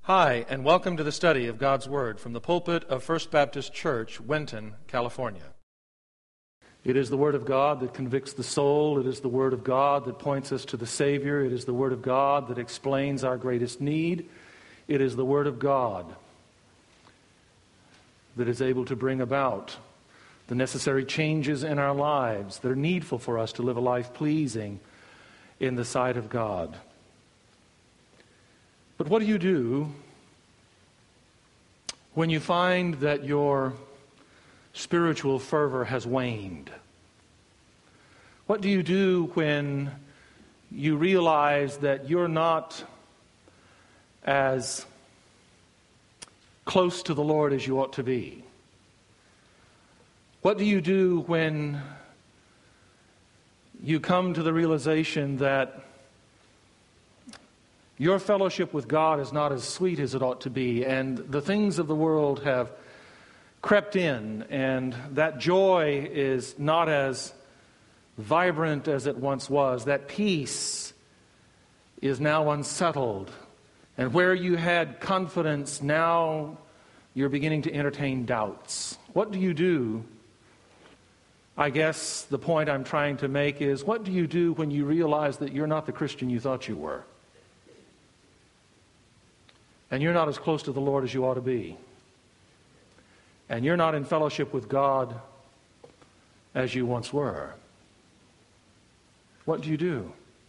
Hi, and welcome to the study of God's Word from the pulpit of First Baptist Church, Winton, California. It is the Word of God that convicts the soul. It is the Word of God that points us to the Savior. It is the Word of God that explains our greatest need. It is the Word of God that is able to bring about the necessary changes in our lives that are needful for us to live a life pleasing in the sight of God. But what do you do when you find that your spiritual fervor has waned? What do you do when you realize that you're not as close to the Lord as you ought to be? What do you do when you come to the realization that your fellowship with God is not as sweet as it ought to be, and the things of the world have crept in, and that joy is not as vibrant as it once was? That peace is now unsettled, and where you had confidence, now you're beginning to entertain doubts. What do you do? I guess the point I'm trying to make is, what do you do when you realize that you're not the Christian you thought you were? And you're not as close to the Lord as you ought to be. And you're not in fellowship with God as you once were. What do you do?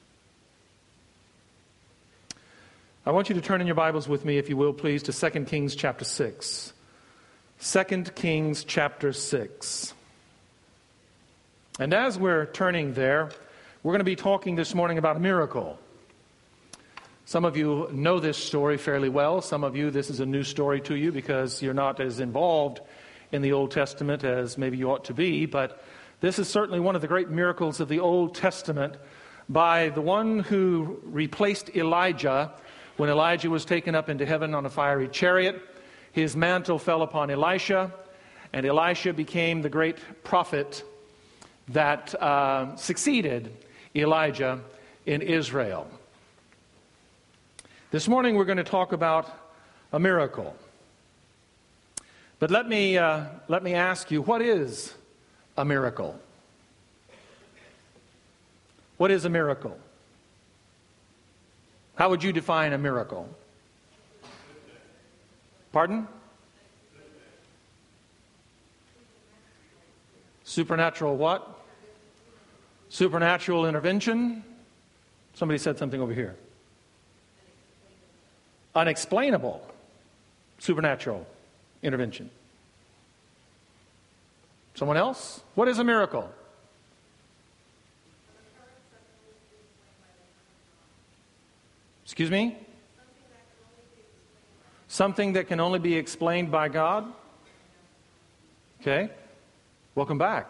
I want you to turn in your Bibles with me, if you will, please, to 2 Kings chapter 6. 2 Kings chapter 6. And as we're turning there, we're going to be talking this morning about a miracle. Some of you know this story fairly well. Some of you, this is a new story to you because you're not as involved in the Old Testament as maybe you ought to be. But this is certainly one of the great miracles of the Old Testament by the one who replaced Elijah when Elijah was taken up into heaven on a fiery chariot. His mantle fell upon Elisha, and Elisha became the great prophet that succeeded Elijah in Israel. This morning we're going to talk about a miracle. But let me ask you, what is a miracle? What is a miracle? How would you define a miracle? Pardon? Supernatural what? Supernatural intervention? Somebody said something over here. Unexplainable supernatural intervention. Someone else? What is a miracle? Excuse me? Something that can only be explained by God? Okay. Welcome back.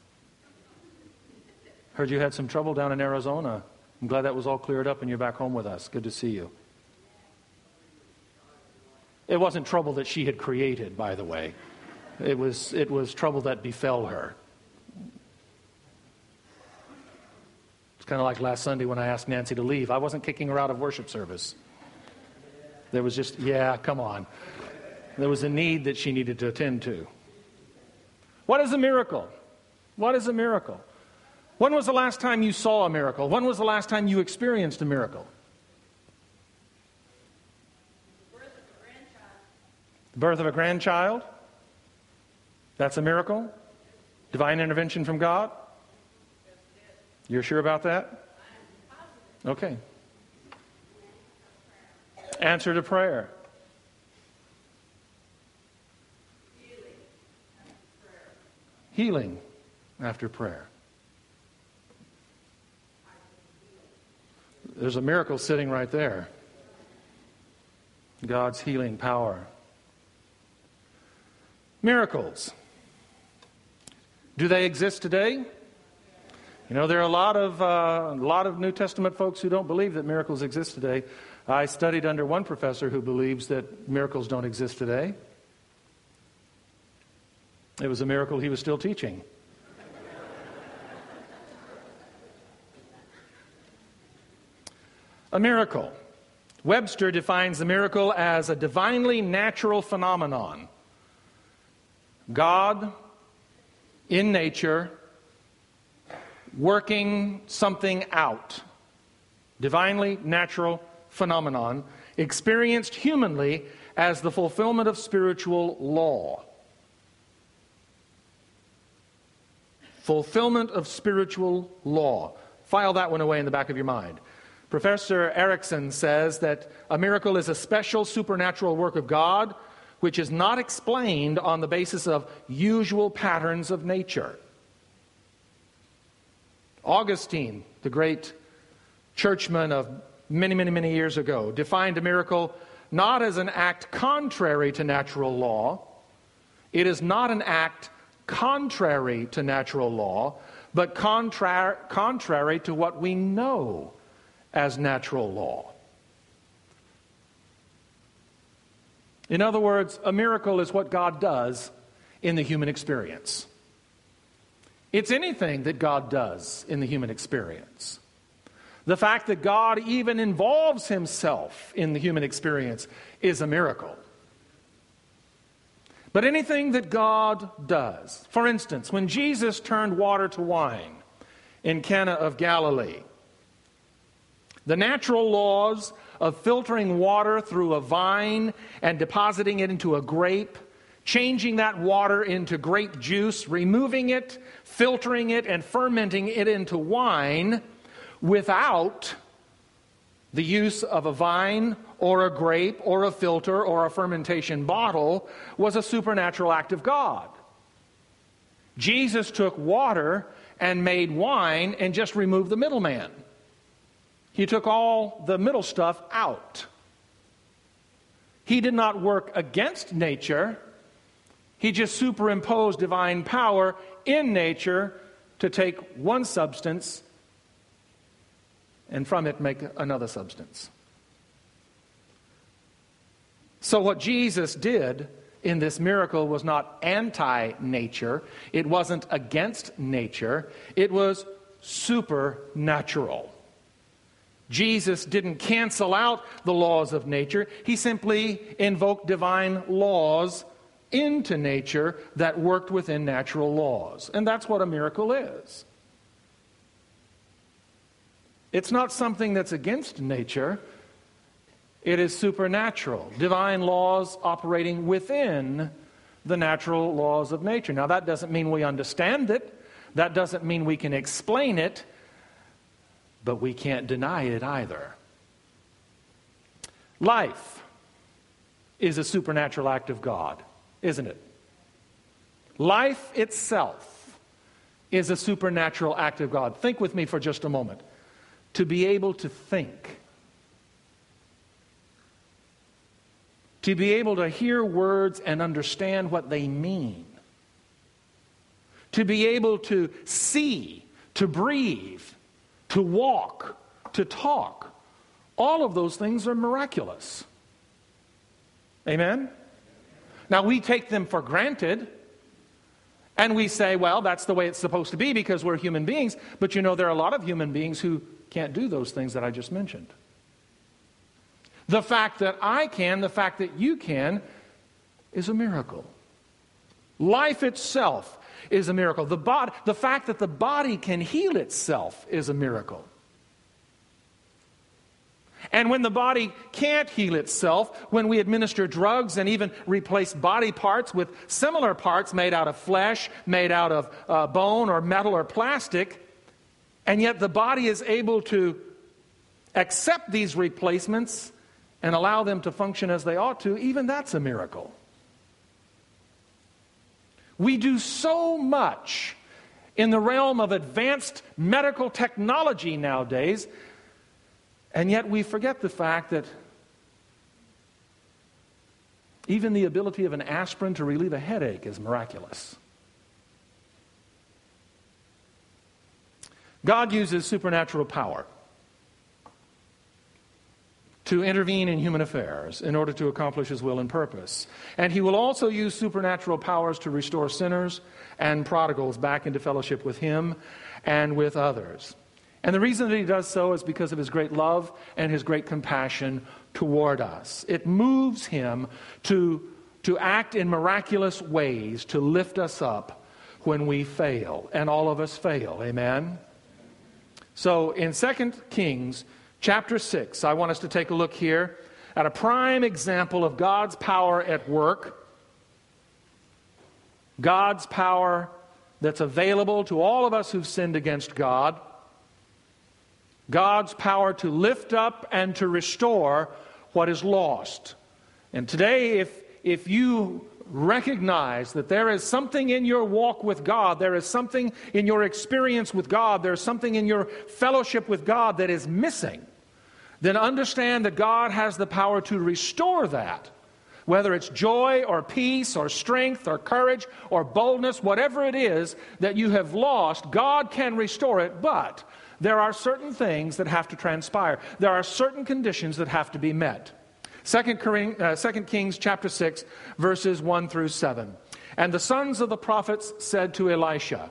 Heard you had some trouble down in Arizona. I'm glad that was all cleared up and you're back home with us. Good to see you. It wasn't trouble that she had created, by the way. It was trouble that befell her. It's kind of like last Sunday when I asked Nancy to leave. I wasn't kicking her out of worship service. There was just, come on. There was a need that she needed to attend to. What is a miracle? What is a miracle? When was the last time you saw a miracle? When was the last time you experienced a miracle? The birth of a grandchild? That's a miracle? Divine intervention from God? You're sure about that? Okay. Answer to prayer. Healing after prayer. There's a miracle sitting right there. God's healing power. Miracles. Do they exist today? You know, there are a lot of New Testament folks who don't believe that miracles exist today. I studied under one professor who believes that miracles don't exist today. It was a miracle he was still teaching. A miracle. Webster defines the miracle as a divinely natural phenomenon. God in nature working something out. Divinely natural phenomenon experienced humanly as the fulfillment of spiritual law. Fulfillment of spiritual law. File that one away in the back of your mind. Professor Erickson says that a miracle is a special supernatural work of God which is not explained on the basis of usual patterns of nature. Augustine, the great churchman of many years ago, defined a miracle not as an act contrary to natural law. It is not an act contrary to natural law, but contrary to what we know as natural law. In other words, a miracle is what God does in the human experience. It's anything that God does in the human experience. The fact that God even involves himself in the human experience is a miracle. But anything that God does, for instance, when Jesus turned water to wine in Cana of Galilee, the natural laws of filtering water through a vine and depositing it into a grape, changing that water into grape juice, removing it, filtering it, and fermenting it into wine without the use of a vine or a grape or a filter or a fermentation bottle was a supernatural act of God. Jesus took water and made wine and just removed the middleman. He took all the middle stuff out. He did not work against nature. He just superimposed divine power in nature to take one substance and from it make another substance. So what Jesus did in this miracle was not anti-nature. It wasn't against nature. It was supernatural. Jesus didn't cancel out the laws of nature. He simply invoked divine laws into nature that worked within natural laws. And that's what a miracle is. It's not something that's against nature. It is supernatural. Divine laws operating within the natural laws of nature. Now, that doesn't mean we understand it. That doesn't mean we can explain it. But we can't deny it either. Life is a supernatural act of God, isn't it? Life itself is a supernatural act of God. Think with me for just a moment. To be able to think. To be able to hear words and understand what they mean. To be able to see, to breathe, to walk, to talk. All of those things are miraculous. Amen? Now we take them for granted and we say, well, that's the way it's supposed to be because we're human beings. But you know, there are a lot of human beings who can't do those things that I just mentioned. The fact that I can, the fact that you can, is a miracle. Life itself is a miracle. The fact that the body can heal itself is a miracle. And when the body can't heal itself, when we administer drugs and even replace body parts with similar parts made out of flesh, made out of bone or metal or plastic, and yet the body is able to accept these replacements and allow them to function as they ought to, even that's a miracle. We do so much in the realm of advanced medical technology nowadays, and yet we forget the fact that even the ability of an aspirin to relieve a headache is miraculous. God uses supernatural power to intervene in human affairs in order to accomplish his will and purpose. And he will also use supernatural powers to restore sinners and prodigals back into fellowship with him and with others. And the reason that he does so is because of his great love and his great compassion toward us. It moves him to act in miraculous ways, to lift us up when we fail. And all of us fail. Amen? So in 2 Kings chapter 6, I want us to take a look here at a prime example of God's power at work. God's power that's available to all of us who've sinned against God. God's power to lift up and to restore what is lost. And today, if you recognize that there is something in your walk with God, there is something in your experience with God, there is something in your fellowship with God that is missing, then understand that God has the power to restore that. Whether it's joy or peace or strength or courage or boldness, whatever it is that you have lost, God can restore it, but there are certain things that have to transpire. There are certain conditions that have to be met. 2 Kings chapter 6, verses 1 through 7. And the sons of the prophets said to Elisha,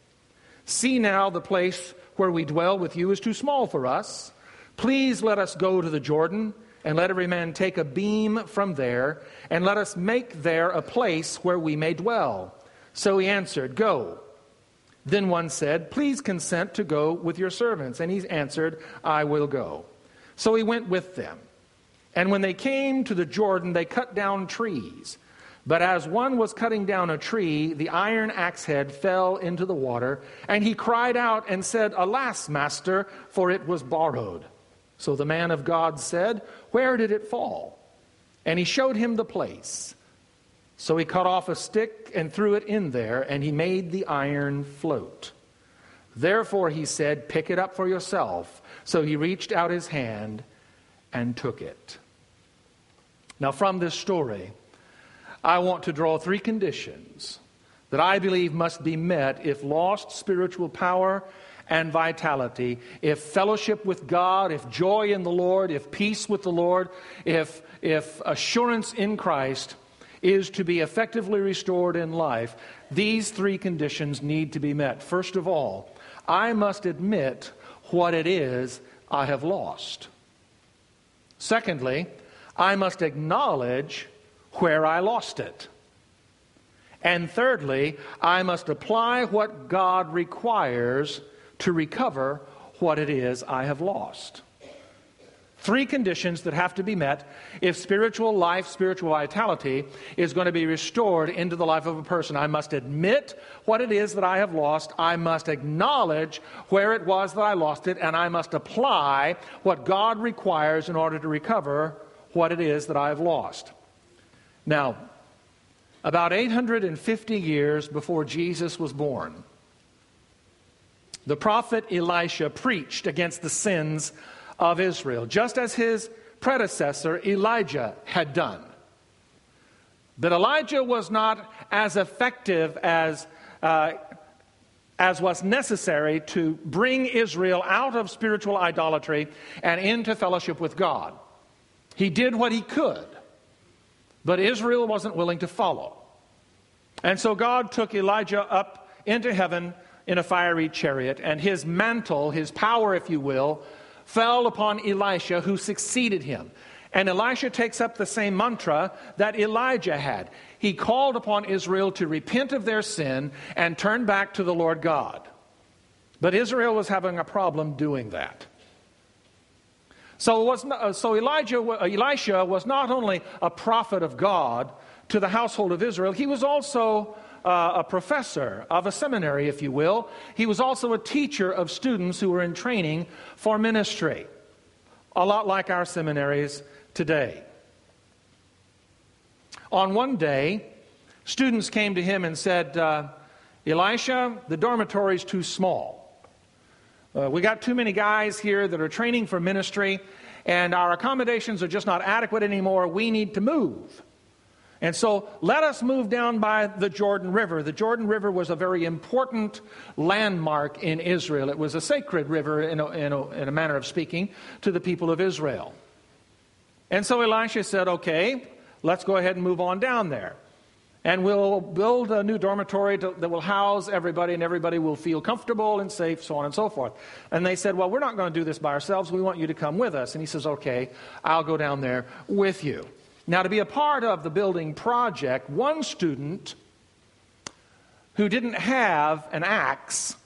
"See now, the place where we dwell with you is too small for us. Please let us go to the Jordan, and let every man take a beam from there, and let us make there a place where we may dwell." So he answered, "Go." Then one said, "Please consent to go with your servants." And he answered, "I will go." So he went with them. And when they came to the Jordan, they cut down trees. But as one was cutting down a tree, the iron axe head fell into the water, and he cried out and said, "Alas, master, for it was borrowed." So the man of God said, "Where did it fall?" And he showed him the place. So he cut off a stick and threw it in there, and he made the iron float. Therefore he said, "Pick it up for yourself." So he reached out his hand and took it. Now from this story, I want to draw three conditions that I believe must be met if lost spiritual power and vitality, if fellowship with God, if joy in the Lord, if peace with the Lord, if assurance in Christ is to be effectively restored in life, these three conditions need to be met. First of all, I must admit what it is I have lost. Secondly, I must acknowledge where I lost it. And thirdly, I must apply what God requires to recover what it is I have lost. Three conditions that have to be met if spiritual life, spiritual vitality is going to be restored into the life of a person. I must admit what it is that I have lost. I must acknowledge where it was that I lost it. And I must apply what God requires in order to recover what it is that I have lost. Now, about 850 years before Jesus was born, the prophet Elisha preached against the sins of Israel, just as his predecessor Elijah had done. But Elijah was not as effective as was necessary to bring Israel out of spiritual idolatry and into fellowship with God. He did what he could, but Israel wasn't willing to follow. And so God took Elijah up into heaven in a fiery chariot, and his mantle, his power, if you will, fell upon Elisha, who succeeded him. And Elisha takes up the same mantra that Elijah had. He called upon Israel to repent of their sin and turn back to the Lord God. But Israel was having a problem doing that. So Elisha was not only a prophet of God to the household of Israel, he was also a professor of a seminary, if you will. He was also a teacher of students who were in training for ministry, a lot like our seminaries today. On one day, students came to him and said, "Elisha, the dormitory is too small. We got too many guys here that are training for ministry, and our accommodations are just not adequate anymore. We need to move. And so let us move down by the Jordan River." The Jordan River was a very important landmark in Israel. It was a sacred river, in a manner of speaking, to the people of Israel. And so Elisha said, "Okay, let's go ahead and move on down there." And we'll build a new dormitory that will house everybody, and everybody will feel comfortable and safe, so on and so forth. And they said, well, we're not going to do this by ourselves. We want you to come with us. And he says, okay, I'll go down there with you. Now, to be a part of the building project, one student who didn't have an axe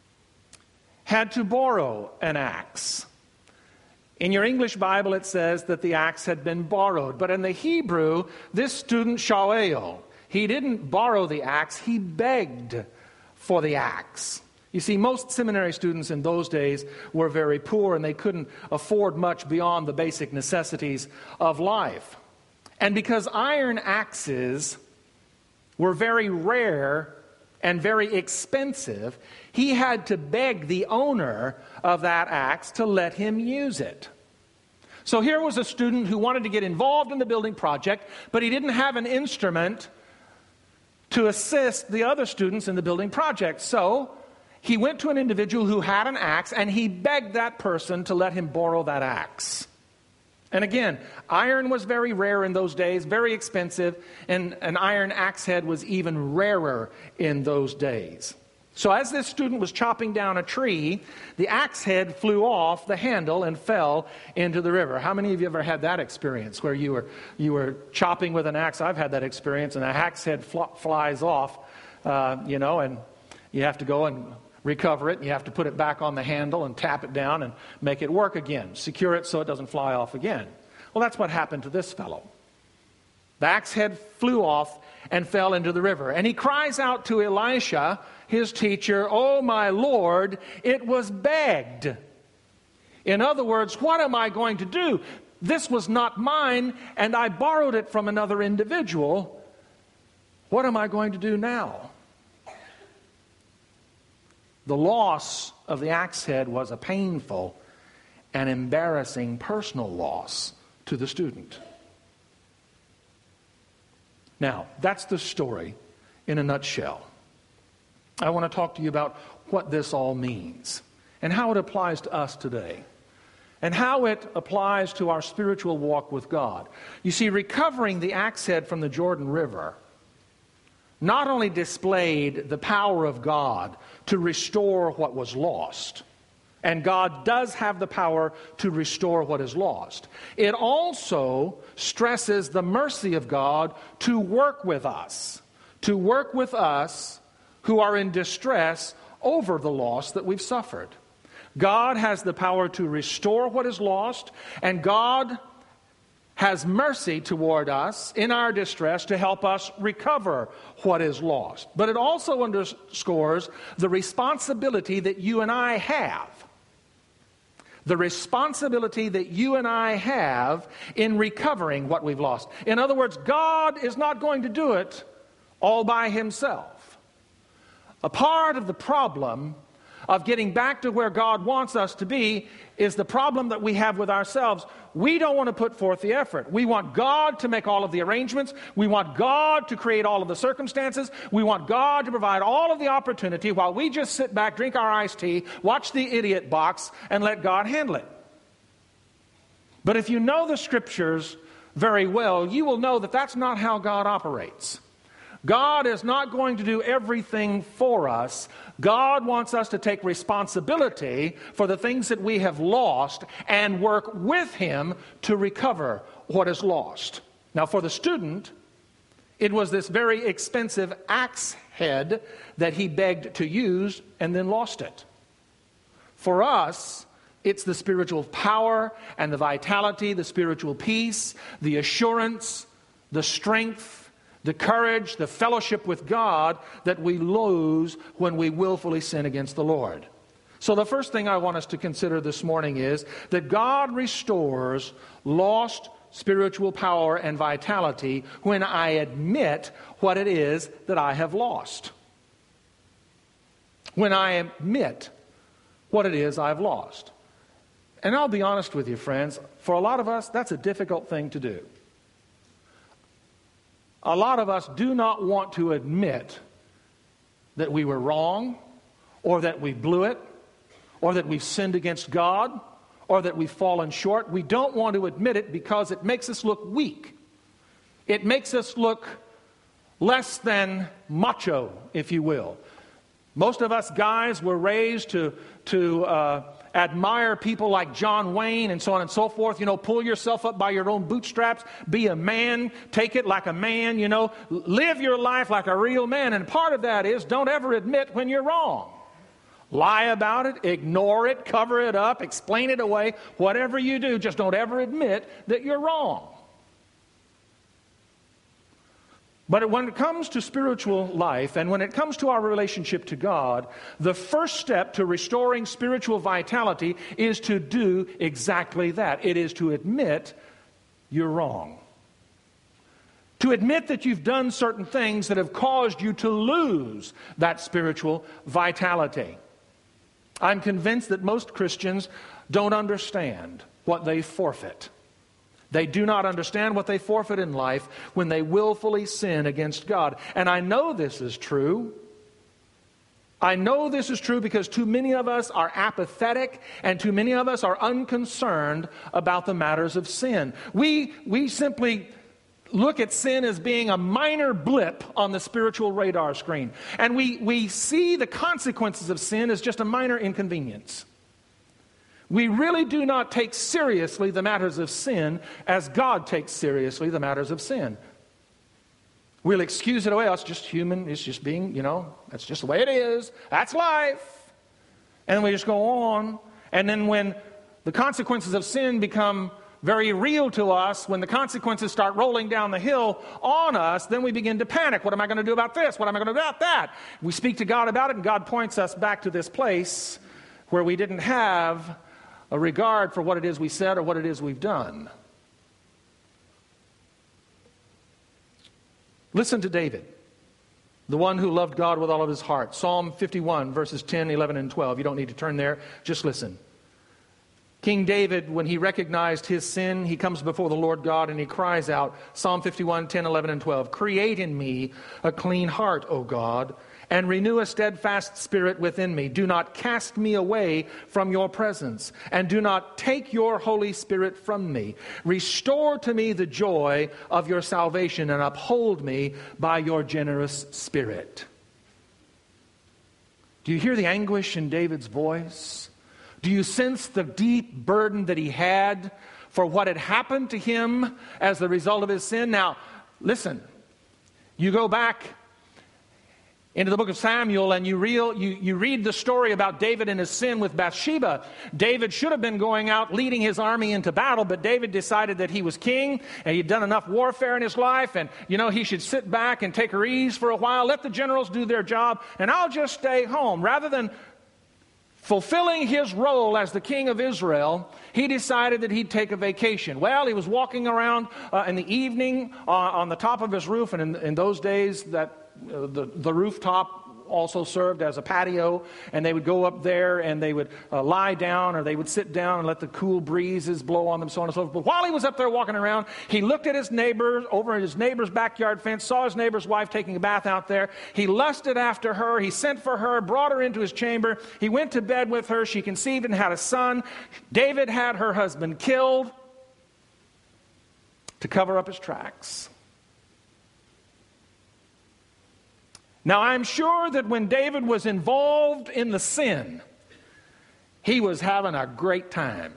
had to borrow an axe. In your English Bible, it says that the axe had been borrowed. But in the Hebrew, this student, Shael, he didn't borrow the axe, he begged for the axe. You see, most seminary students in those days were very poor, and they couldn't afford much beyond the basic necessities of life. And because iron axes were very rare and very expensive, he had to beg the owner of that axe to let him use it. So here was a student who wanted to get involved in the building project, but he didn't have an instrument to assist the other students in the building project. So he went to an individual who had an axe, and he begged that person to let him borrow that axe. And again, iron was very rare in those days, very expensive, and an iron axe head was even rarer in those days. So as this student was chopping down a tree, the axe head flew off the handle and fell into the river. How many of you ever had that experience where you were chopping with an axe? I've had that experience, and the axe head flies off, and you have to go and recover it. And you have to put it back on the handle and tap it down and make it work again. Secure it so it doesn't fly off again. Well, that's what happened to this fellow. The axe head flew off and fell into the river. And he cries out to Elisha, his teacher, "Oh, my Lord, it was begged." In other words, what am I going to do? This was not mine, and I borrowed it from another individual. What am I going to do now? The loss of the axe head was a painful and embarrassing personal loss to the student. Now, that's the story in a nutshell. I want to talk to you about what this all means and how it applies to us today and how it applies to our spiritual walk with God. You see, recovering the axe head from the Jordan River not only displayed the power of God to restore what was lost, and God does have the power to restore what is lost, it also stresses the mercy of God to work with us who are in distress over the loss that we've suffered. God has the power to restore what is lost, and God has mercy toward us in our distress to help us recover what is lost. But it also underscores the responsibility that you and I have. The responsibility that you and I have in recovering what we've lost. In other words, God is not going to do it all by himself. A part of the problem of getting back to where God wants us to be is the problem that we have with ourselves. We don't want to put forth the effort. We want God to make all of the arrangements. We want God to create all of the circumstances. We want God to provide all of the opportunity while we just sit back, drink our iced tea, watch the idiot box, and let God handle it. But if you know the Scriptures very well, you will know that that's not how God operates. God is not going to do everything for us. God wants us to take responsibility for the things that we have lost and work with him to recover what is lost. Now, for the student, it was this very expensive axe head that he begged to use and then lost it. For us, it's the spiritual power and the vitality, the spiritual peace, the assurance, the strength, the courage, the fellowship with God that we lose when we willfully sin against the Lord. So the first thing I want us to consider this morning is that God restores lost spiritual power and vitality when I admit what it is that I have lost. When I admit what it is I've lost. And I'll be honest with you, friends, for a lot of us, that's a difficult thing to do. A lot of us do not want to admit that we were wrong, or that we blew it, or that we've sinned against God, or that we've fallen short. We don't want to admit it because it makes us look weak. It makes us look less than macho, if you will. Most of us guys were raised to admire people like John Wayne and so on and so forth. You know, pull yourself up by your own bootstraps. Be a man. Take it like a man, you know. Live your life like a real man. And part of that is don't ever admit when you're wrong. Lie about it, ignore it, cover it up, explain it away. Whatever you do, just don't ever admit that you're wrong. But when it comes to spiritual life and when it comes to our relationship to God, the first step to restoring spiritual vitality is to do exactly that. It is to admit you're wrong. To admit that you've done certain things that have caused you to lose that spiritual vitality. I'm convinced that most Christians don't understand what they forfeit. They do not understand what they forfeit in life when they willfully sin against God. And I know this is true. I know this is true because too many of us are apathetic and too many of us are unconcerned about the matters of sin. We simply look at sin as being a minor blip on the spiritual radar screen. And we see the consequences of sin as just a minor inconvenience. We really do not take seriously the matters of sin as God takes seriously the matters of sin. We'll excuse it away. Oh, it's just human. It's just being, that's just the way it is. That's life. And then we just go on. And then when the consequences of sin become very real to us, when the consequences start rolling down the hill on us, then we begin to panic. What am I going to do about this? What am I going to do about that? We speak to God about it, and God points us back to this place where we didn't have a regard for what it is we said or what it is we've done. Listen to David, the one who loved God with all of his heart. Psalm 51, verses 10, 11, and 12. You don't need to turn there. Just listen. King David, when he recognized his sin, he comes before the Lord God and he cries out, Psalm 51, 10, 11, and 12, "Create in me a clean heart, O God, and renew a steadfast spirit within me. Do not cast me away from your presence, and do not take your Holy Spirit from me. Restore to me the joy of your salvation, and uphold me by your generous spirit." Do you hear the anguish in David's voice? Do you sense the deep burden that he had for what had happened to him as the result of his sin? Now, listen, you go back into the book of Samuel and you read the story about David and his sin with Bathsheba. David should have been going out leading his army into battle, but David decided that he was king and he'd done enough warfare in his life, and he should sit back and take her ease for a while, let the generals do their job, and I'll just stay home. Rather than fulfilling his role as the king of Israel, he decided that he'd take a vacation. Well, he was walking around in the evening on the top of his roof, and in those days that the rooftop also served as a patio, and they would go up there and they would lie down, or they would sit down and let the cool breezes blow on them, so on and so forth. But while he was up there walking around, he looked at his neighbor over at his neighbor's backyard fence, saw his neighbor's wife taking a bath out there. He lusted after her. He sent for her, brought her into his chamber. He went to bed with her. She conceived and had a son. David had her husband killed to cover up his tracks. Now, I'm sure that when David was involved in the sin, he was having a great time.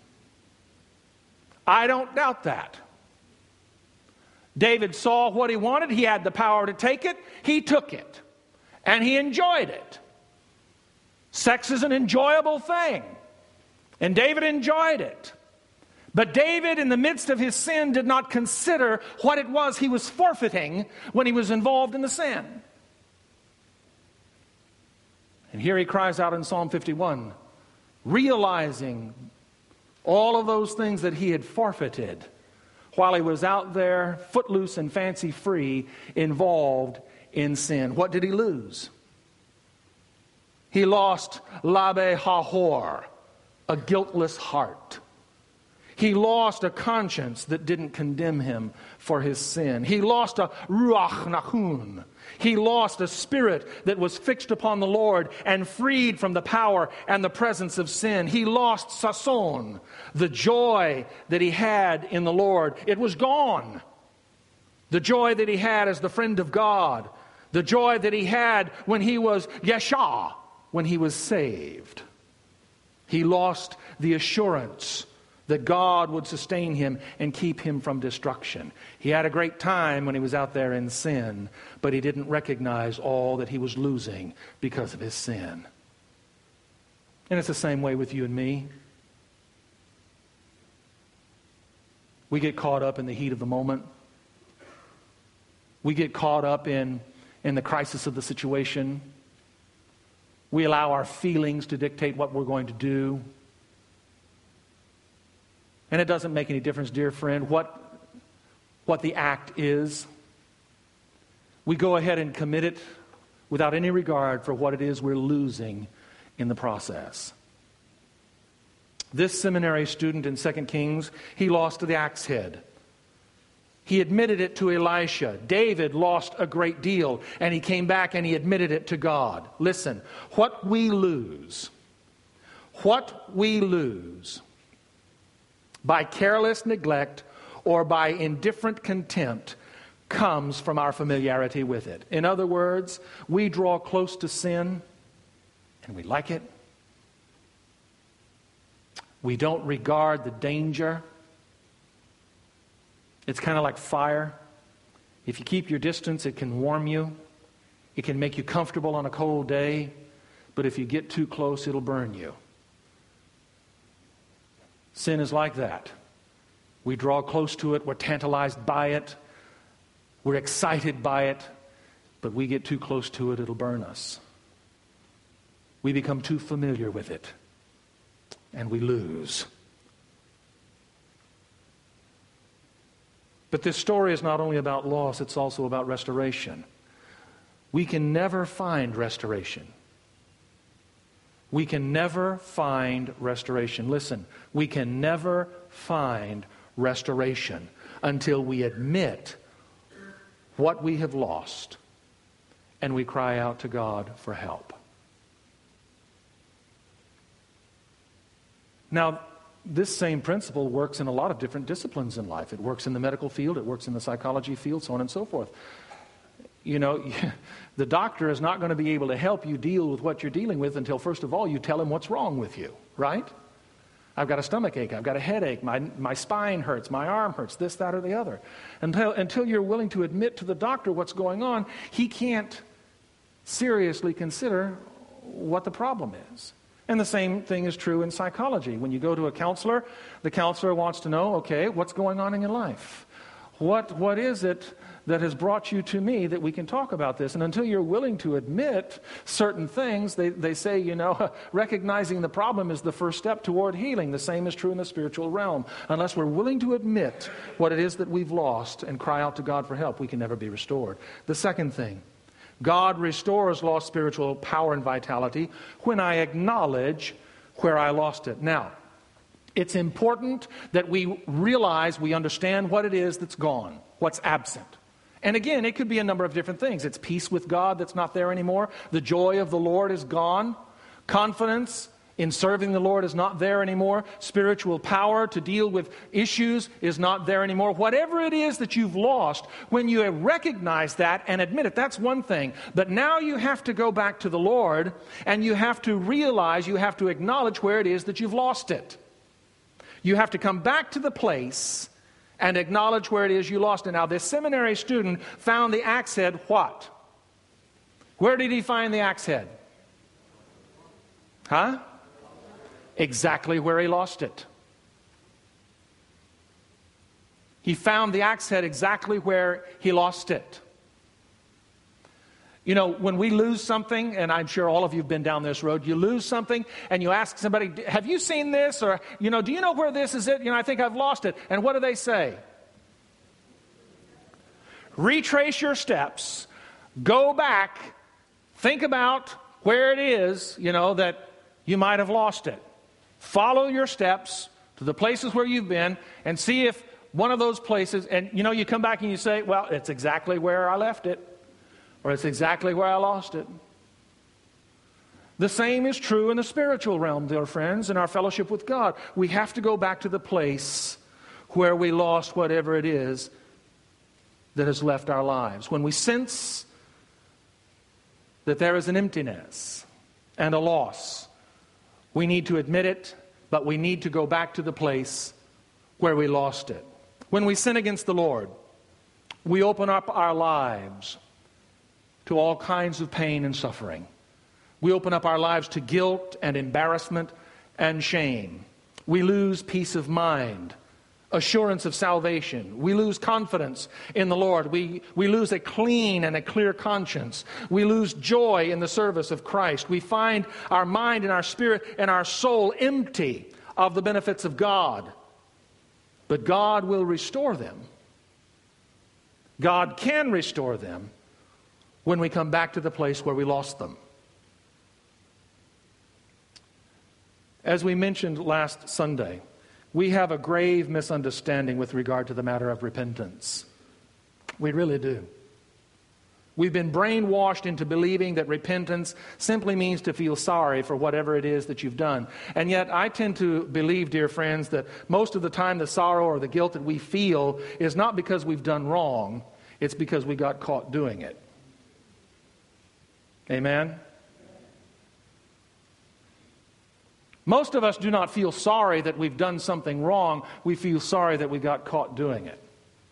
I don't doubt that. David saw what he wanted. He had the power to take it. He took it. And he enjoyed it. Sex is an enjoyable thing. And David enjoyed it. But David, in the midst of his sin, did not consider what it was he was forfeiting when he was involved in the sin. And here he cries out in Psalm 51, realizing all of those things that he had forfeited while he was out there, footloose and fancy-free, involved in sin. What did he lose? He lost labe hahor, a guiltless heart. He lost a conscience that didn't condemn him for his sin. He lost a ruach nahun. He lost a spirit that was fixed upon the Lord and freed from the power and the presence of sin. He lost sason, the joy that he had in the Lord. It was gone. the joy that he had as the friend of God, the joy that he had when he was Yeshua, when he was saved. He lost the assurance that God would sustain him and keep him from destruction. He had a great time when he was out there in sin, but he didn't recognize all that he was losing because of his sin. And it's the same way with you and me. We get caught up in the heat of the moment. We get caught up in the crisis of the situation. We allow our feelings to dictate what we're going to do. And it doesn't make any difference, dear friend, what the act is. We go ahead and commit it without any regard for what it is we're losing in the process. This seminary student in 2 Kings, he lost the axe head. He admitted it to Elisha. David lost a great deal, and he came back and he admitted it to God. Listen, what we lose by careless neglect or by indifferent contempt comes from our familiarity with it. In other words, we draw close to sin and we like it. We don't regard the danger. It's kind of like fire. If you keep your distance, it can warm you. It can make you comfortable on a cold day. But if you get too close, it'll burn you. Sin is like that. We draw close to it. We're tantalized by it. We're excited by it. But we get too close to it, it'll burn us. We become too familiar with it. And we lose. But this story is not only about loss, it's also about restoration. We can never find restoration. We can never find restoration. Listen, we can never find restoration until we admit what we have lost and we cry out to God for help. Now, this same principle works in a lot of different disciplines in life. It works in the medical field, it works in the psychology field, so on and so forth. You know, the doctor is not going to be able to help you deal with what you're dealing with until, first of all, you tell him what's wrong with you, right? I've got a stomach ache, I've got a headache, my spine hurts, my arm hurts, this, that, or the other. Until you're willing to admit to the doctor what's going on, he can't seriously consider what the problem is. And the same thing is true in psychology. When you go to a counselor, the counselor wants to know, okay, what's going on in your life? What is it that has brought you to me that we can talk about this? And until you're willing to admit certain things, they say, you know, recognizing the problem is the first step toward healing. The same is true in the spiritual realm. Unless we're willing to admit what it is that we've lost and cry out to God for help, we can never be restored. The second thing, God restores lost spiritual power and vitality when I acknowledge where I lost it. Now, it's important that we realize, we understand what it is that's gone, what's absent. And again, it could be a number of different things. It's peace with God that's not there anymore. The joy of the Lord is gone. Confidence in serving the Lord is not there anymore. Spiritual power to deal with issues is not there anymore. Whatever it is that you've lost, when you recognize that and admit it, that's one thing. But now you have to go back to the Lord and you have to realize, you have to acknowledge where it is that you've lost it. You have to come back to the place and acknowledge where it is you lost it. Now, this seminary student found the axe head what? Where did he find the axe head? Huh? Exactly where he lost it. He found the axe head exactly where he lost it. You know, when we lose something, and I'm sure all of you have been down this road, you lose something and you ask somebody, have you seen this? Or, you know, do you know where this is? I think I've lost it. And what do they say? Retrace your steps. Go back. Think about where it is, that you might have lost it. Follow your steps to the places where you've been and see if one of those places, and you come back and you say, well, it's exactly where I left it. Or it's exactly where I lost it. The same is true in the spiritual realm, dear friends, in our fellowship with God. We have to go back to the place where we lost whatever it is that has left our lives, when we sense that there is an emptiness and a loss, we need to admit it, but we need to go back to the place where we lost it. When we sin against the Lord, we open up our lives to all kinds of pain and suffering. We open up our lives to guilt and embarrassment and shame. We lose peace of mind, assurance of salvation. We lose confidence in the Lord. We lose a clean and a clear conscience. We lose joy in the service of Christ. We find our mind and our spirit and our soul empty of the benefits of God. But God will restore them. God can restore them when we come back to the place where we lost them. As we mentioned last Sunday, we have a grave misunderstanding with regard to the matter of repentance. We really do. We've been brainwashed into believing that repentance simply means to feel sorry for whatever it is that you've done. And yet I tend to believe, dear friends, that most of the time the sorrow or the guilt that we feel is not because we've done wrong, it's because we got caught doing it. Amen? Most of us do not feel sorry that we've done something wrong. We feel sorry that we got caught doing it.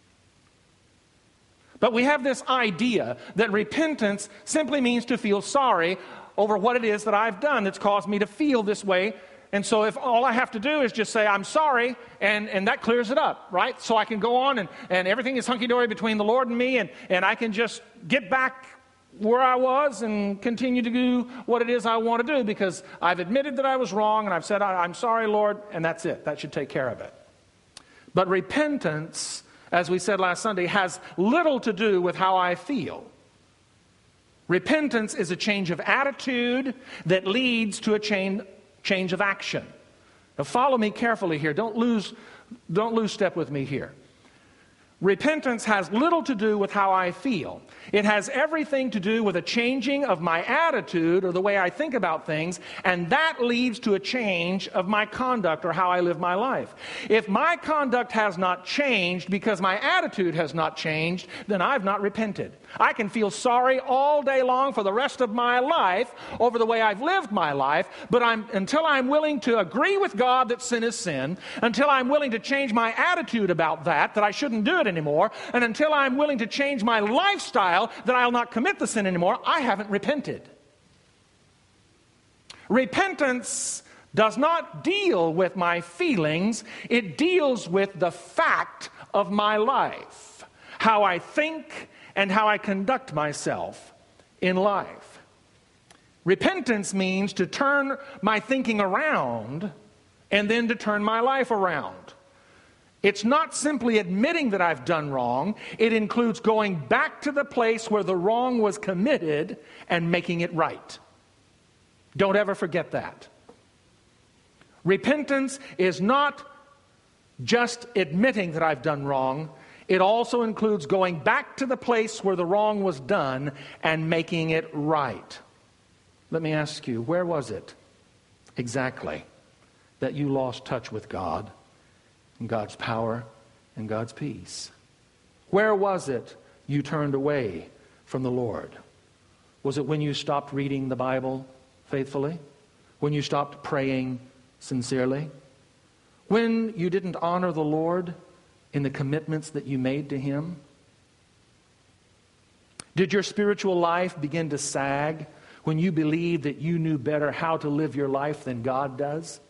But we have this idea that repentance simply means to feel sorry over what it is that I've done that's caused me to feel this way. And so if all I have to do is just say, I'm sorry, and that clears it up, right? So I can go on and everything is hunky-dory between the Lord and me, and I can just get back where I was and continue to do what it is I want to do because I've admitted that I was wrong and I've said, I'm sorry, Lord, and that's it. That should take care of it. But repentance, as we said last Sunday, has little to do with how I feel. Repentance is a change of attitude that leads to a change of action. Now follow me carefully here. Don't lose step with me here. Repentance has little to do with how I feel. It has everything to do with a changing of my attitude or the way I think about things, and that leads to a change of my conduct or how I live my life. If my conduct has not changed because my attitude has not changed, then I've not repented. I can feel sorry all day long for the rest of my life over the way I've lived my life, but until I'm willing to agree with God that sin is sin, until I'm willing to change my attitude about that I shouldn't do it anymore, and until I'm willing to change my lifestyle that I'll not commit the sin anymore, I haven't repented. Repentance does not deal with my feelings. It deals with the fact of my life, how I think and how I conduct myself in life. Repentance means to turn my thinking around and then to turn my life around. It's not simply admitting that I've done wrong. It includes going back to the place where the wrong was committed and making it right. Don't ever forget that. Repentance is not just admitting that I've done wrong. It also includes going back to the place where the wrong was done and making it right. Let me ask you, where was it exactly that you lost touch with God and God's power and God's peace? Where was it you turned away from the Lord? Was it when you stopped reading the Bible faithfully? When you stopped praying sincerely? When you didn't honor the Lord in the commitments that you made to Him? Did your spiritual life begin to sag when you believed that you knew better how to live your life than God does?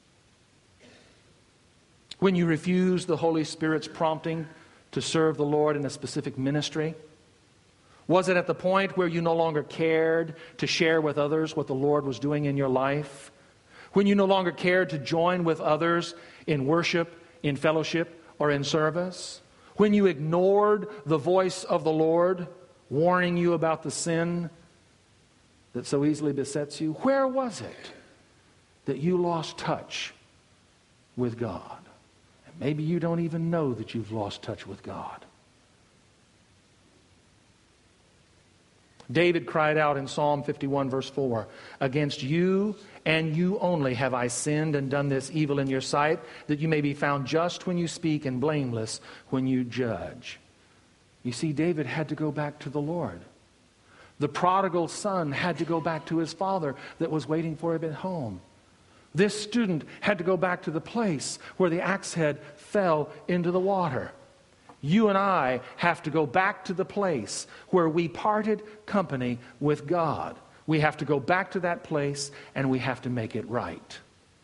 When you refused the Holy Spirit's prompting to serve the Lord in a specific ministry? Was it at the point where you no longer cared to share with others what the Lord was doing in your life? When you no longer cared to join with others in worship, in fellowship, or in service? When you ignored the voice of the Lord warning you about the sin that so easily besets you? Where was it that you lost touch with God? And maybe you don't even know that you've lost touch with God. David cried out in Psalm 51 verse 4, "Against you and you only have I sinned and done this evil in your sight, that you may be found just when you speak and blameless when you judge." You see, David had to go back to the Lord. The prodigal son had to go back to his father that was waiting for him at home. This student had to go back to the place where the axe head fell into the water. You and I have to go back to the place where we parted company with God. We have to go back to that place and we have to make it right.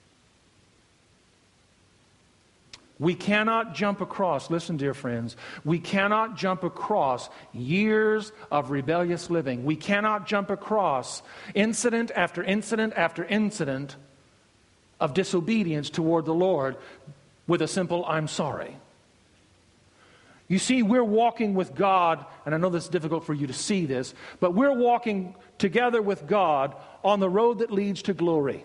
We cannot jump across, listen dear friends, we cannot jump across years of rebellious living. We cannot jump across incident after incident after incident of disobedience toward the Lord with a simple, I'm sorry. You see, we're walking with God, and I know this is difficult for you to see this, but we're walking together with God on the road that leads to glory.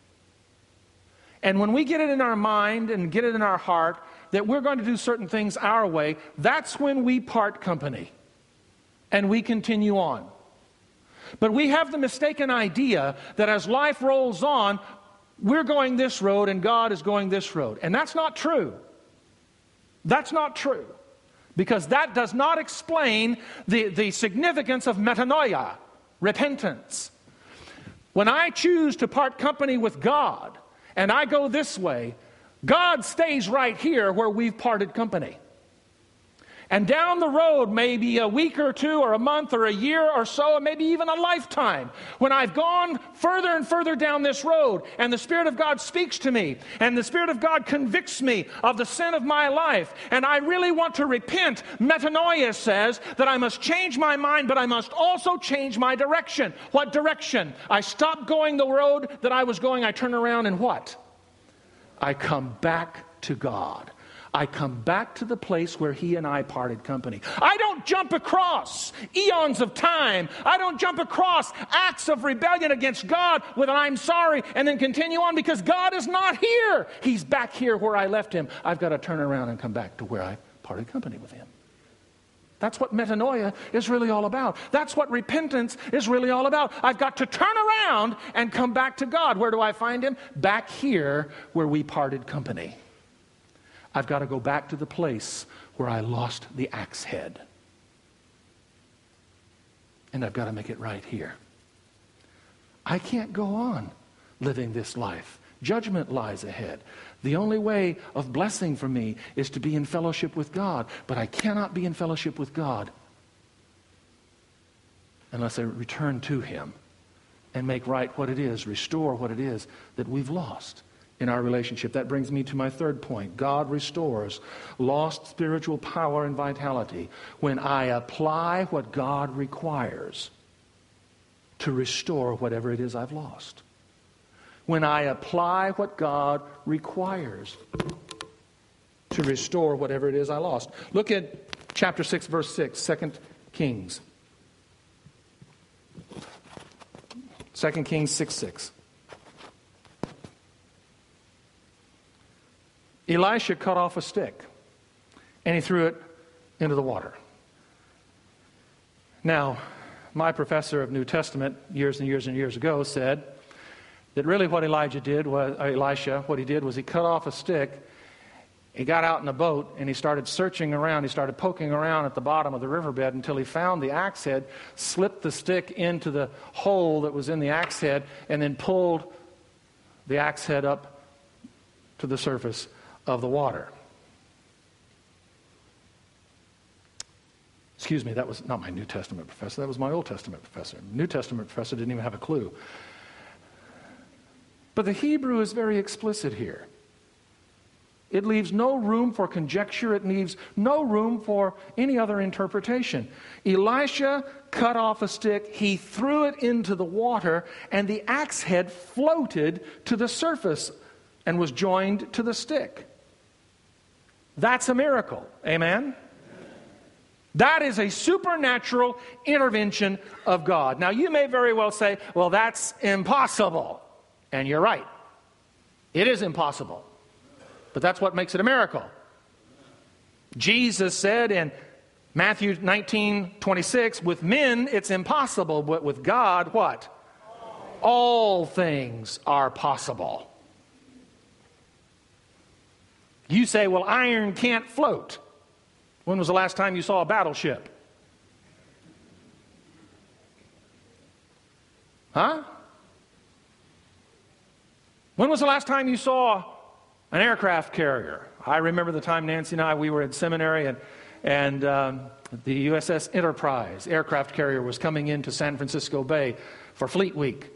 And when we get it in our mind and get it in our heart that we're going to do certain things our way, that's when we part company and we continue on. But we have the mistaken idea that as life rolls on, we're going this road and God is going this road. And that's not true. That's not true. Because that does not explain the significance of metanoia, repentance. When I choose to part company with God and I go this way, God stays right here where we've parted company. And down the road, maybe a week or two or a month or a year or so, or maybe even a lifetime, when I've gone further and further down this road and the Spirit of God speaks to me and the Spirit of God convicts me of the sin of my life and I really want to repent, metanoia says that I must change my mind, but I must also change my direction. What direction? I stop going the road that I was going, I turn around and what? I come back to God. I come back to the place where He and I parted company. I don't jump across eons of time. I don't jump across acts of rebellion against God with an I'm sorry and then continue on because God is not here. He's back here where I left Him. I've got to turn around and come back to where I parted company with Him. That's what metanoia is really all about. That's what repentance is really all about. I've got to turn around and come back to God. Where do I find Him? Back here where we parted company. I've got to go back to the place where I lost the axe head. And I've got to make it right here. I can't go on living this life. Judgment lies ahead. The only way of blessing for me is to be in fellowship with God. But I cannot be in fellowship with God unless I return to Him and make right what it is, restore what it is that we've lost in our relationship. That brings me to my third point. God restores lost spiritual power and vitality when I apply what God requires to restore whatever it is I've lost. When I apply what God requires to restore whatever it is I lost. Look at chapter 6, verse 6, 2 Kings. 2 Kings 6:6. Elisha cut off a stick and he threw it into the water. Now, my professor of New Testament years and years and years ago said that really what Elisha, what he did was he cut off a stick, he got out in a boat and he started searching around, he started poking around at the bottom of the riverbed until he found the axe head, slipped the stick into the hole that was in the axe head, and then pulled the axe head up to the surface of the water. Excuse me, that was not my New Testament professor, that was my Old Testament professor. New Testament professor didn't even have a clue. But the Hebrew is very explicit here. It leaves no room for conjecture. It leaves no room for any other interpretation. Elisha cut off a stick, he threw it into the water, and the axe head floated to the surface and was joined to the stick. That's a miracle. Amen? That is a supernatural intervention of God. Now, you may very well say, well, that's impossible. And you're right. It is impossible. But that's what makes it a miracle. Jesus said in Matthew 19:26, with men it's impossible, but with God, what? All things are possible. You say, well, iron can't float. When was the last time you saw a battleship? Huh? When was the last time you saw an aircraft carrier? I remember the time Nancy and I, we were in seminary, and the USS Enterprise aircraft carrier was coming into San Francisco Bay for Fleet Week.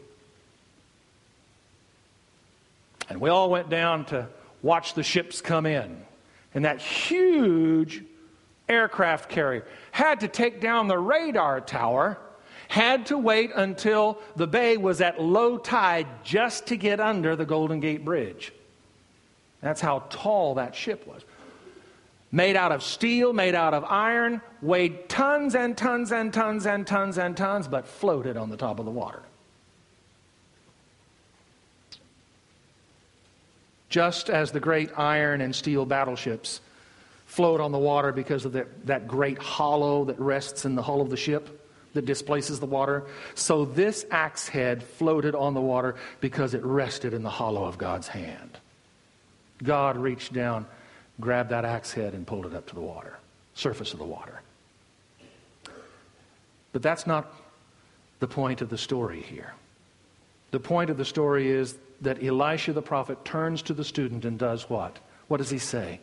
And we all went down to watch the ships come in. And that huge aircraft carrier had to take down the radar tower, had to wait until the bay was at low tide just to get under the Golden Gate Bridge. That's how tall that ship was. Made out of steel, made out of iron, weighed tons and tons and tons and tons and tons, but floated on the top of the water. Just as the great iron and steel battleships float on the water because of that great hollow that rests in the hull of the ship that displaces the water, so this axe head floated on the water because it rested in the hollow of God's hand. God reached down, grabbed that axe head, and pulled it up to the water, surface of the water. But that's not the point of the story here. The point of the story is that Elisha the prophet turns to the student and does what? What does he say?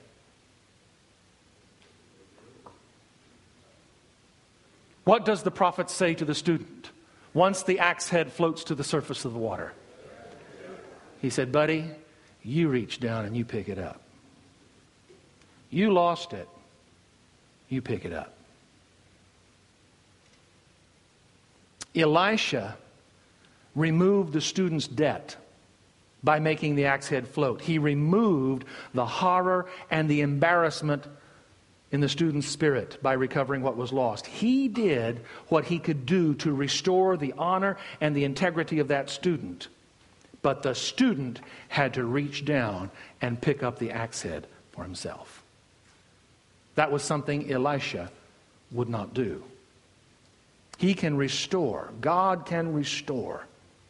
What does the prophet say to the student once the axe head floats to the surface of the water? He said, buddy, you reach down and you pick it up. You lost it. You pick it up. Elisha removed the student's debt by making the axe head float. He removed the horror and the embarrassment in the student's spirit by recovering what was lost. He did what he could do to restore the honor and the integrity of that student. But the student had to reach down and pick up the axe head for himself. That was something Elisha would not do. He can restore. God can restore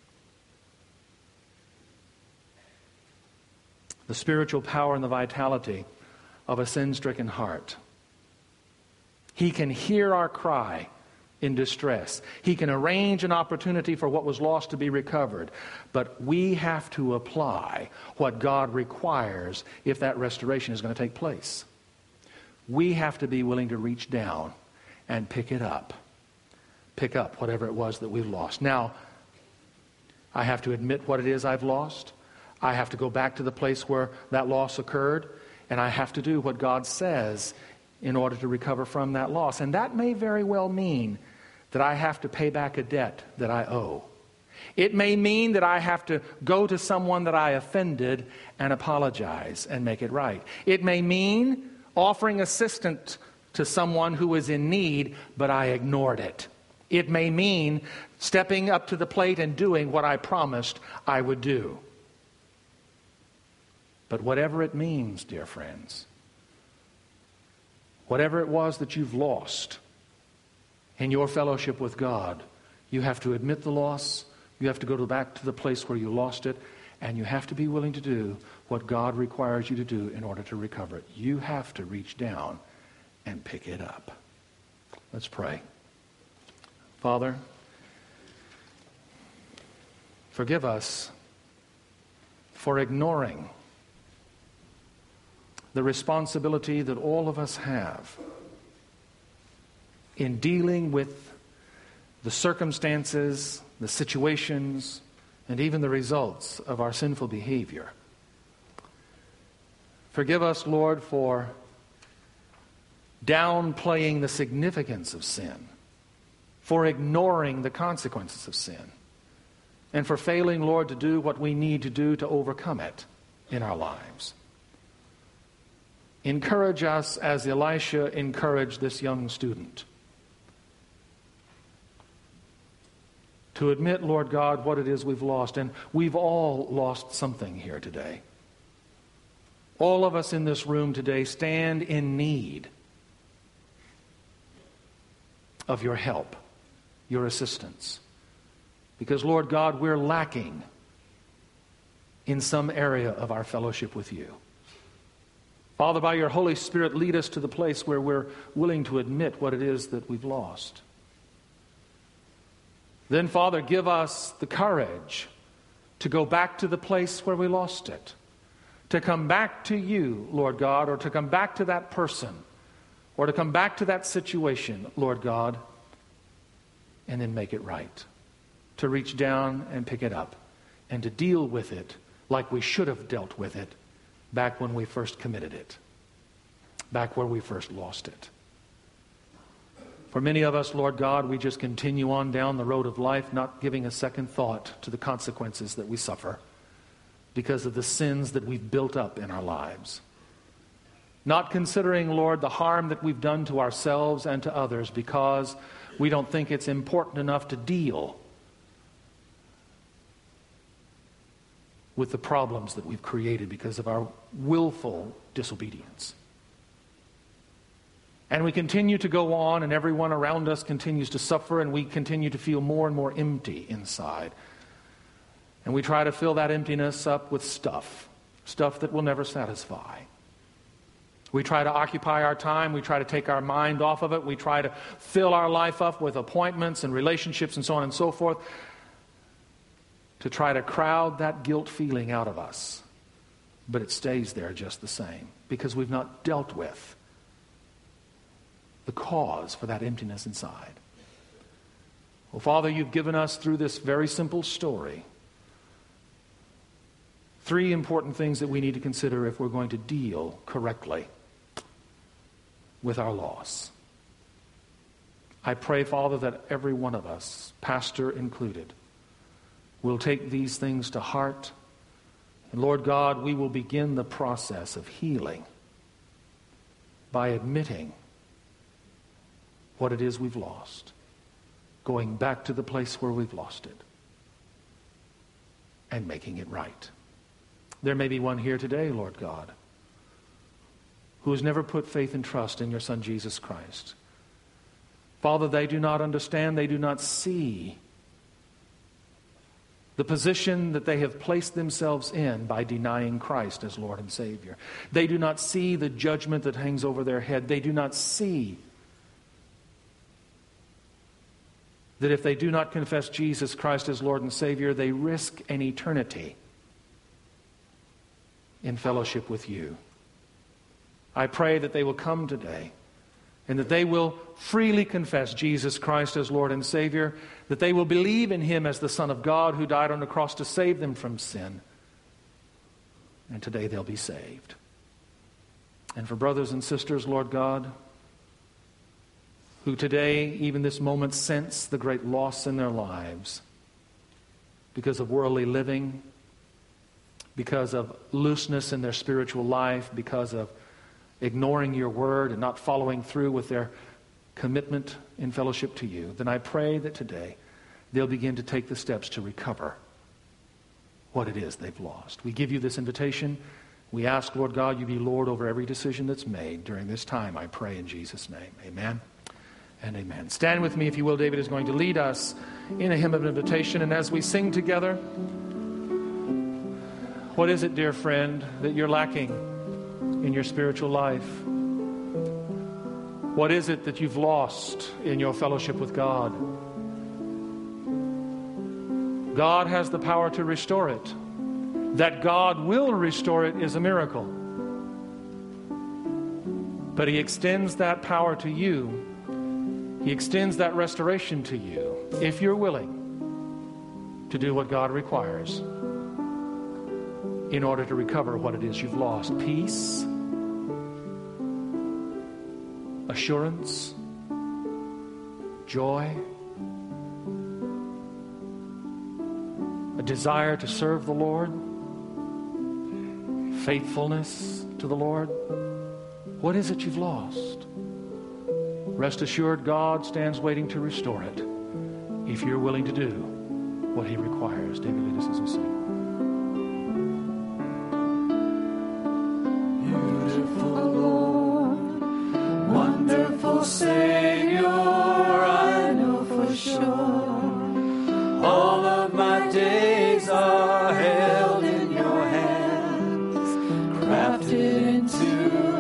the spiritual power and the vitality of a sin-stricken heart. He can hear our cry in distress. He can arrange an opportunity for what was lost to be recovered. But we have to apply what God requires if that restoration is going to take place. We have to be willing to reach down and pick it up. Pick up whatever it was that we've lost. Now, I have to admit what it is I've lost. I have to go back to the place where that loss occurred, and I have to do what God says in order to recover from that loss. And that may very well mean that I have to pay back a debt that I owe. It may mean that I have to go to someone that I offended and apologize and make it right. It may mean offering assistance to someone who is in need, but I ignored it. It may mean stepping up to the plate and doing what I promised I would do. But whatever it means, dear friends, whatever it was that you've lost in your fellowship with God, you have to admit the loss, you have to go back to the place where you lost it, and you have to be willing to do what God requires you to do in order to recover it. You have to reach down and pick it up. Let's pray. Father, forgive us for ignoring the responsibility that all of us have in dealing with the circumstances, the situations, and even the results of our sinful behavior. Forgive us, Lord, for downplaying the significance of sin, for ignoring the consequences of sin, and for failing, Lord, to do what we need to do to overcome it in our lives. Encourage us as Elisha encouraged this young student to admit, Lord God, what it is we've lost. And we've all lost something here today. All of us in this room today stand in need of your help, your assistance. Because, Lord God, we're lacking in some area of our fellowship with you. Father, by your Holy Spirit, lead us to the place where we're willing to admit what it is that we've lost. Then, Father, give us the courage to go back to the place where we lost it, to come back to you, Lord God, or to come back to that person, or to come back to that situation, Lord God, and then make it right, to reach down and pick it up, and to deal with it like we should have dealt with it back when we first committed it, back where we first lost it. For many of us, Lord God, we just continue on down the road of life, not giving a second thought to the consequences that we suffer because of the sins that we've built up in our lives. Not considering, Lord, the harm that we've done to ourselves and to others because we don't think it's important enough to deal with the problems that we've created because of our willful disobedience. And we continue to go on, and everyone around us continues to suffer, and we continue to feel more and more empty inside. And we try to fill that emptiness up with stuff that will never satisfy. We try to occupy our time, we try to take our mind off of it, we try to fill our life up with appointments and relationships and so on and so forth, to try to crowd that guilt feeling out of us. But it stays there just the same, because we've not dealt with the cause for that emptiness inside. Well, Father, you've given us through this very simple story 3 important things that we need to consider if we're going to deal correctly with our loss. I pray, Father, that every one of us, pastor included, will take these things to heart. And Lord God, we will begin the process of healing by admitting what it is we've lost, going back to the place where we've lost it, and making it right. There may be one here today, Lord God, who has never put faith and trust in your Son, Jesus Christ. Father, they do not understand, they do not see the position that they have placed themselves in by denying Christ as Lord and Savior. They do not see the judgment that hangs over their head. They do not see that if they do not confess Jesus Christ as Lord and Savior, they risk an eternity in fellowship with you. I pray that they will come today and that they will freely confess Jesus Christ as Lord and Savior, that they will believe in Him as the Son of God who died on the cross to save them from sin. And today they'll be saved. And for brothers and sisters, Lord God, who today, even this moment, sense the great loss in their lives because of worldly living, because of looseness in their spiritual life, because of ignoring your word and not following through with their commitment in fellowship to you, then I pray that today they'll begin to take the steps to recover what it is they've lost. We give you this invitation. We ask, Lord God, you be Lord over every decision that's made during this time, I pray in Jesus' name. Amen and amen. Stand with me, if you will. David is going to lead us in a hymn of invitation, and as we sing together, what is it, dear friend, that you're lacking in your spiritual life? What is it that you've lost in your fellowship with God? God has the power to restore it. That God will restore it is a miracle. But He extends that power to you. He extends that restoration to you if you're willing to do what God requires in order to recover what it is you've lost. Peace, assurance, joy, a desire to serve the Lord, faithfulness to the Lord. What is it you've lost? Rest assured, God stands waiting to restore it if you're willing to do what He requires. David, lead us as we sing. Wonderful Savior, I know for sure all of my days are held in your hands, crafted into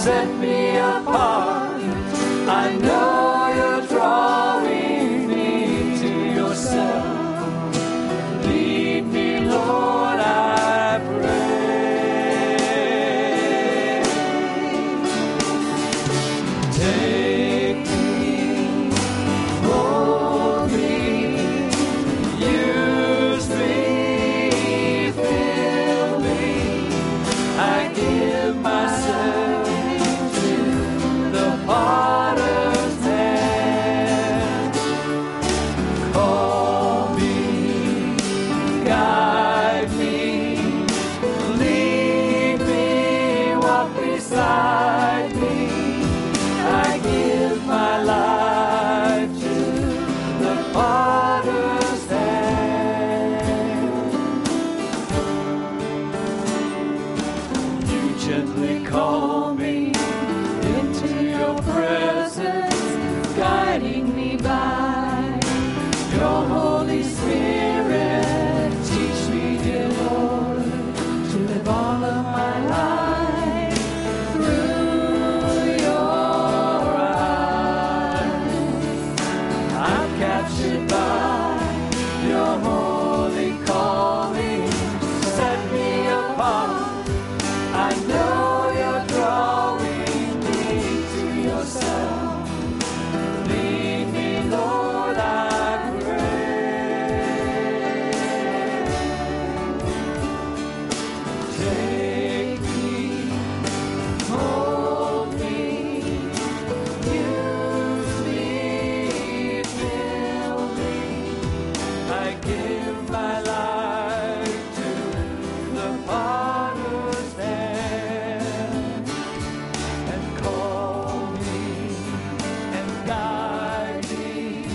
set me apart. I know you're drawing me to yourself. Lead me, Lord, I pray. Take me, hold me, use me, fill me. I give myself to the potter's hand. Call me, guide me, lead me, walk beside me. I give my life to the potter's hand. You gently call me into your presence, guiding me by your Holy Spirit. Teach me, dear Lord, to live all of my life through your eyes. I'm captured by your holy calling. Set me apart. I know you're drawing me to yourself. Lead me, Lord, I pray. Take me, hold me, use me, fill me. I give my life to the potter's hand. And call me and guide me,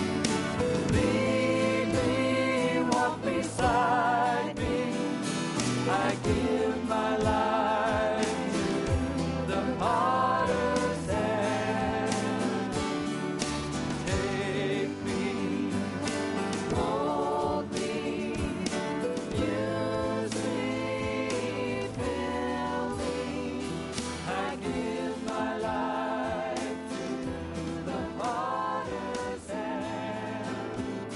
lead me, walk beside me. I give my life to the potter's hand. Take me, hold me, use me, fill me. I give my life to the potter's hand.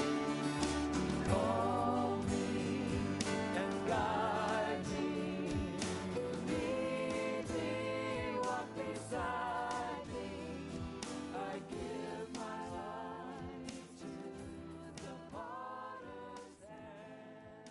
Call me and guide me, lead me, walk beside me. I give my life to the potter's hand.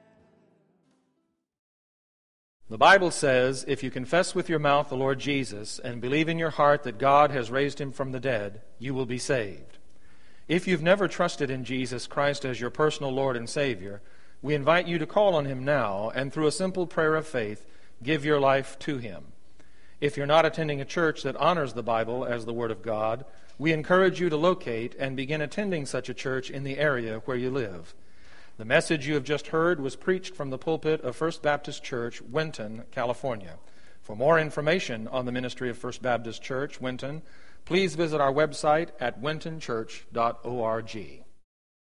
The Bible says, if you confess with your mouth the Lord Jesus and believe in your heart that God has raised him from the dead, you will be saved. If you've never trusted in Jesus Christ as your personal Lord and Savior, we invite you to call on him now and through a simple prayer of faith, give your life to him. If you're not attending a church that honors the Bible as the Word of God, we encourage you to locate and begin attending such a church in the area where you live. The message you have just heard was preached from the pulpit of First Baptist Church, Winton, California. For more information on the ministry of First Baptist Church, Winton, please visit our website at wintonchurch.org.